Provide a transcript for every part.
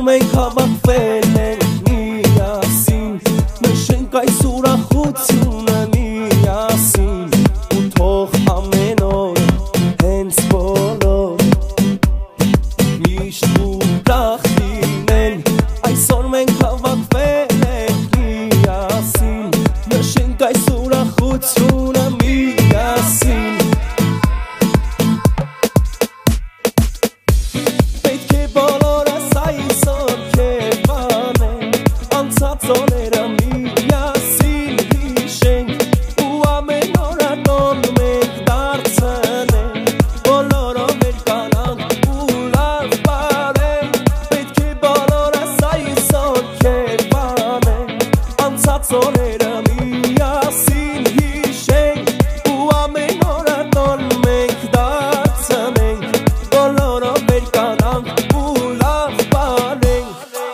մենք հավաքվել ենք միասին, նշենք այս ուրախությունը միասին, ու թող ամեն օր հենց բոլոր միշտ ուրախ լինեն։ Այսօր մենք հավաքվել ենք միասին, նշենք այս ուրախությունը միասին։ Ծոները միասին հիշենք ու ամեն օրատոն մենք դարձնենք, բոլորով մեր կանանք ու լավ բարենք, պետք է բոլորս այսօր քեֆանենք, անցած օրերը միասին հիշենք ու ամեն օրատոն մենք դարձնենք, բոլորով մեր կանանք ու լավ բարենք։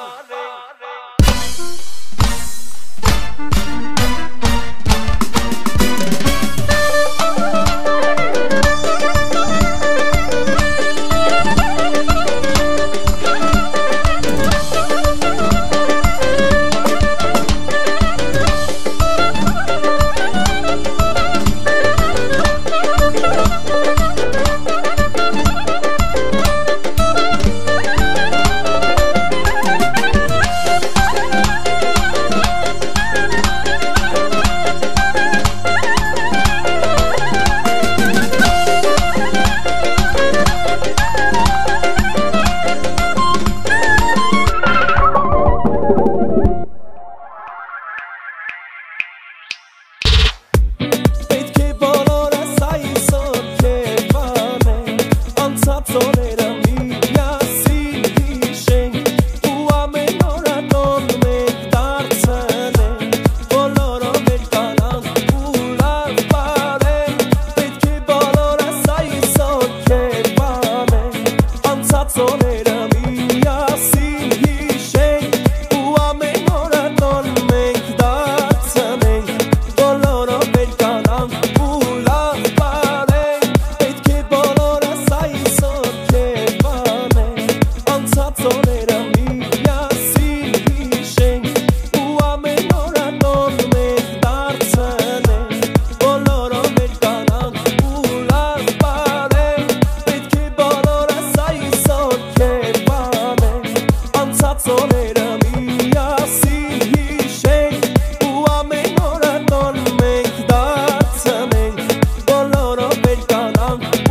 Ծոները միասին հիշենք ու ամեն օրատոն մենք դարձնենք, բոլորով մեր կանանք ու լավ բարենք, պետք է բոլորս այսօր քեֆանենք, անցած օրերը միասին հիշենք ու ամեն օրատոն մենք դարձնենք, բոլորով մեր կանանք ու լավ բարենք, պետք է բոլորս այսօր ծոները միասին հիշենք ու ամեն օրատոն մենք դարձնենք, բոլորով մեր կանանք ու լավ բարենք, պետք է բոլորս այսօր քեֆանենք, անցած օրերը միասին հիշենք ու ամեն օրատոն մենք դարձնենք, բոլորով մեր կանանք